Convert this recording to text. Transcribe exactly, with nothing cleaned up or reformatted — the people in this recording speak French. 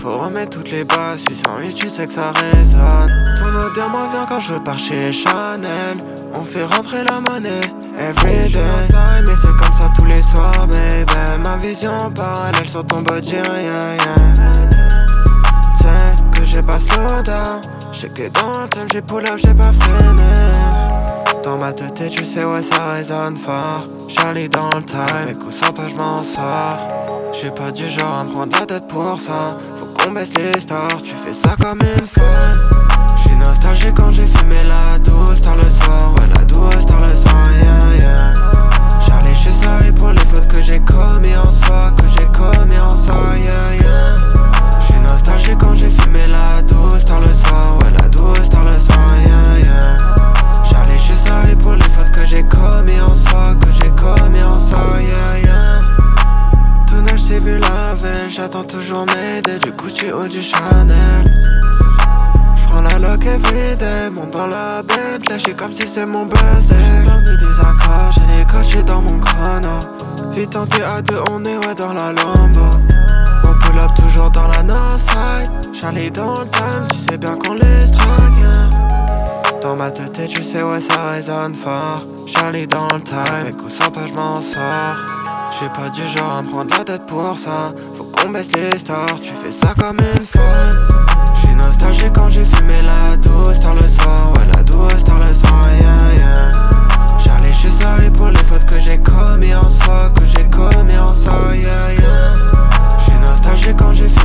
faut remettre toutes les bases. Suis sur huit, tu sais que ça résonne. Ton odeur m'en vient quand je repars chez Chanel. On fait rentrer la monnaie everyday. Mais c'est comme ça tous les soirs, baby. Ma vision parallèle sur ton body, yeah, yeah. T'sais que j'ai pas slow down. J'sais que t'es dans le thème, j'ai pull up, j'ai pas freiné. Dans ma tête, tu sais, ouais, ça résonne fort. Charlie dans le time, avec ou sans toi, j'm'en sors. J'suis pas du genre à me prendre la tête pour ça. Faut qu'on baisse les stars, tu fais ça comme une folle. J'suis nostalgique quand j'ai fumé la douce tard le soir. Ouais, la douce tard le soir, yeah, yeah. Charlie, j'suis sorry pour les fautes que j'ai commis en soi. Que j'ai commis en soi, yeah, yeah. J'suis nostalgique quand j'ai fumé la douce tard le soir. Ouais, la douce tard le soir, yeah, yeah. Charlie, j'suis sorry pour les fautes que j'ai commis en soi. Que j'ai commis en soi, yeah, yeah. Tonight, j't'ai vu la veille, j'attends toujours mes dés. Du Gucci ou du Chanel. J'prends la loc everyday, monte dans la Bentley. J'suis comme si c'est mon birthday. J'ai plein de désaccords, j'ai les cochés dans mon chrono. Vite en T A deux, on est ouais dans la Lambo. On pull up toujours dans la Northside. Charlie dans le time, tu sais bien qu'on les strike, yeah. Dans ma tête, tu sais, ouais, ça résonne fort. Charlie dans le time, avec ou sans toi, j'm'en sors. J'suis pas du genre à me prendre la tête pour ça. Faut qu'on baisse les stars, tu fais ça comme une folle. J'suis nostalgique quand j'ai fumé la douce tard le soir. Ouais, la douce tard le soir, yeah, yeah. Charlie, j'suis sorry pour les fautes que j'ai commis en soi. Que j'ai commis en soi, yeah, yeah. J'suis nostalgique quand j'ai fumé